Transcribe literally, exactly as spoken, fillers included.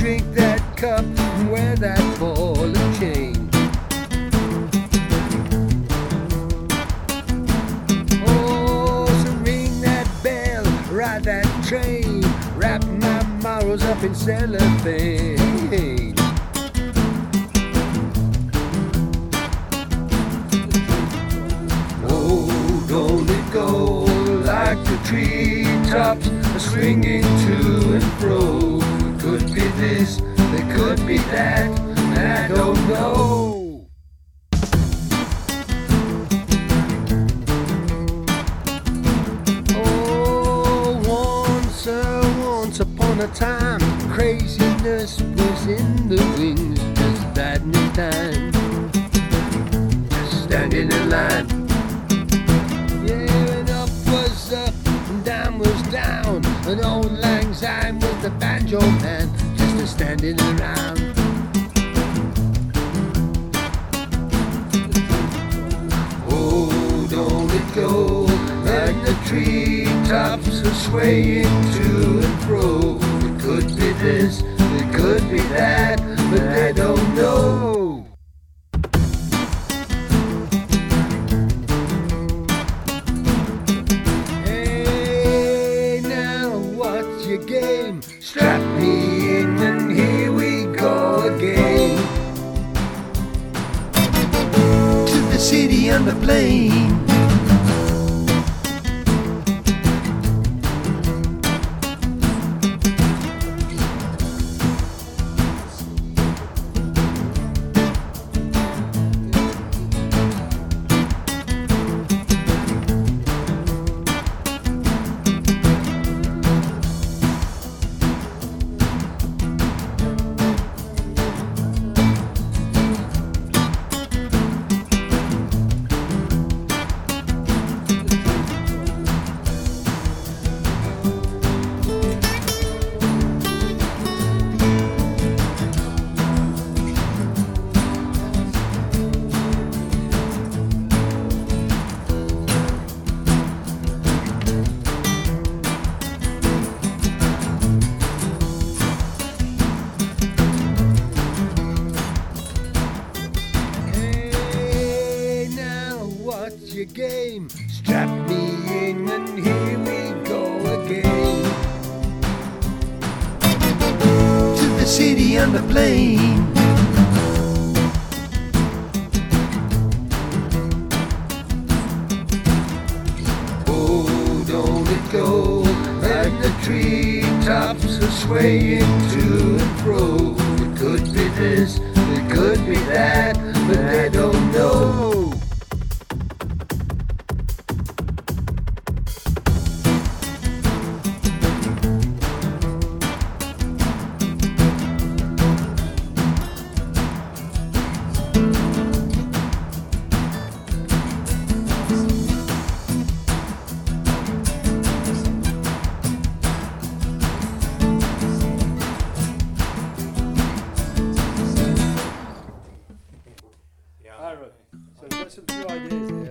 drink that cup and wear that ball and chain. Oh, so ring that bell, ride that train, wrap my morrows up in cellophane. Oh, don't it go like the treetops are swinging to and fro. It could be this, it could be that, and I don't know. Oh, once, uh, once upon a time, craziness was in the wings, just biding its time, just standing in line. Yeah, and up was up and down was down, and old Lang Syne was the banjo man, just a standing around. Oh, don't it go like the treetops are swaying to and fro. It could be this, it could be that, but I don't know. Your game, strap me in and here we go again. To the city and the plain. Your game, strap me in and here we go again. To the city and the plain. Oh, don't it go like the treetops are swaying to and fro. It could be this, it could be that, but I don't know. Alright, so we've got some few ideas here.